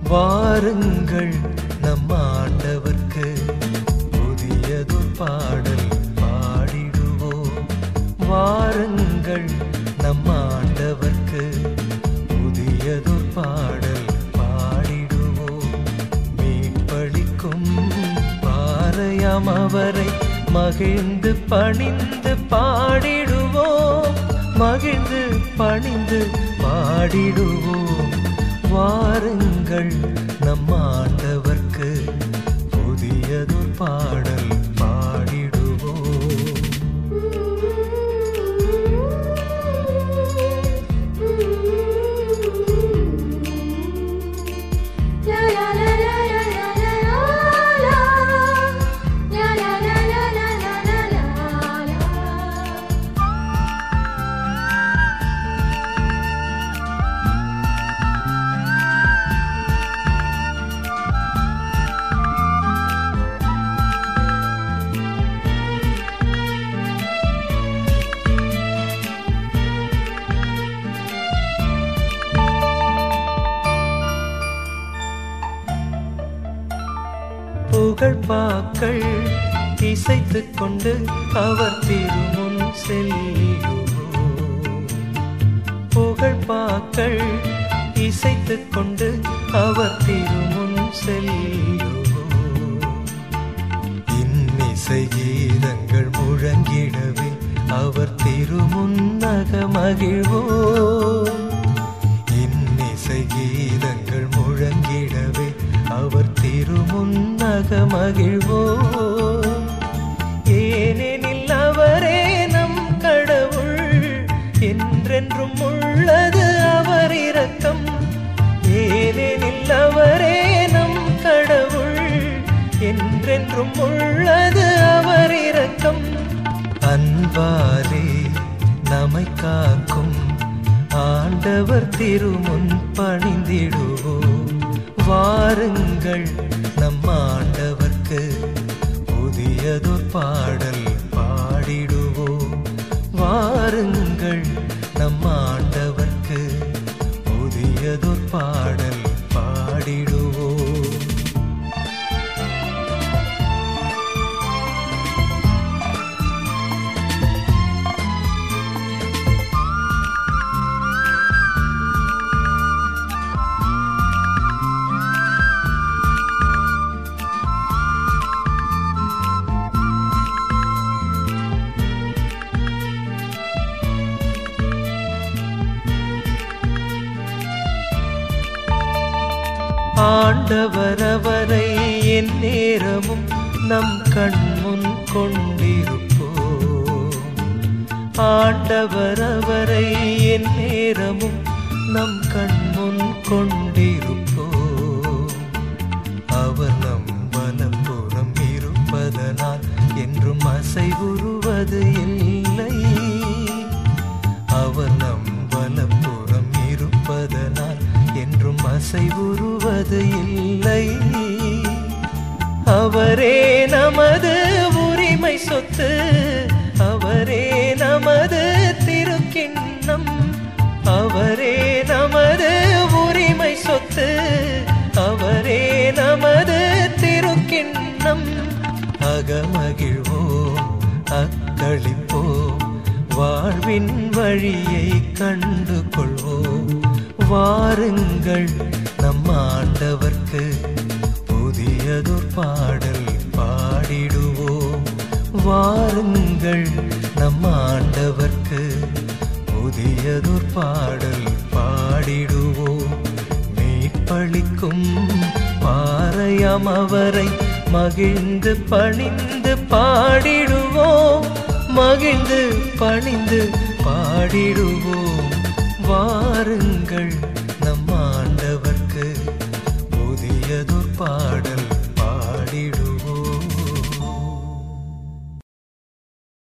வாருங்கள் நம் ஆண்டவர்க்கு புதியதொரு பாடல் பாடிடுவோம். வாருங்கள் நம் ஆண்டவர்க்கு புதியதொரு பாடல் பாடிடுவோம். மீட்பளிக்கும் பாறையாம் அவரை மகிழ்ந்து பணிந்து பாடிடுவோம். மகிழ்ந்து பணிந்து பாடிடுவோம். வாருங்கள் நம் ஆண்டவர்க்கு புதியதொரு பாடல் பாடிடுவோம். புகழ்பாக்கள் இசைத்துக் கொண்டு அவர் திருமுன் செல்லுவோம். புகழ்பாக்கள் இசைத்துக் கொண்டு அவர் திருமுன் செல்லுவோம். இன்னிசை கீதங்கள் முழங்கிடவே அவர் திருமுன்னக மகிழ்வோம். இன்னிசை கீதங்கள் முழங்கிடவே அவர் திருமுன்னக மகிழ்வோம். ஏனெனில் அவரே நம் கடவுள், என்றென்றும் உள்ளது அவர் இரக்கம். ஏனெனில் அவரே நம் கடவுள், என்றென்றும் உள்ளது அவர் இரக்கம். அன்பாலே நம்மை காக்கும் ஆண்டவர் திருமுன் பணிந்திடுவோம். வாருங்கள் நம் ஆண்டவர்க்கு புதியதொரு பாடல் பாடிடுவோம். வாருங்கள் நம் ஆண்டவர்க்கு புதியதொரு பாடல் பாடிடுவோம். ஆண்டவர் அவரை என் நேரமும் நம் கண்முன் கொண்டிருப்போம். ஆண்டவர் அவரை என் நேரமும் நம் கண்முன் கொண்டிருப்போம். அவர் நம் வலப்புறம் இருப்பதனால் என்றும் அசைவுறுவது இல்லை. அவர் நம் வலப்புறம் இருப்பதனால் என்றும் அசைவுறுவது இல்லை. அவரே நமது உரிமை சொத்து, அவரே நமது திருக்கிண்ணம். அவரே நமது உரிமை சொத்து, அவரே நமது திருக்கிண்ணம். அகமகிழ்வோம் அக்களிப்போம், வாழ்வின் வழியை கண்டு கொள்வோம். வாருங்கள் நம் ஆண்டவர்க்கு புதியதொரு பாடல் பாடிடுவோம். வாருங்கள் நம் ஆண்டவர்க்கு புதியதொரு பாடல் பாடிடுவோம். மீட்பளிக்கும் பாறையாம் அவரை மகிழ்ந்து பணிந்து பாடிடுவோம். மகிழ்ந்து பணிந்து பாடிடுவோம். வாருங்கள் நம் ஆண்டவர்க்கு புதியதொரு பாடல் பாடிடுவோம்.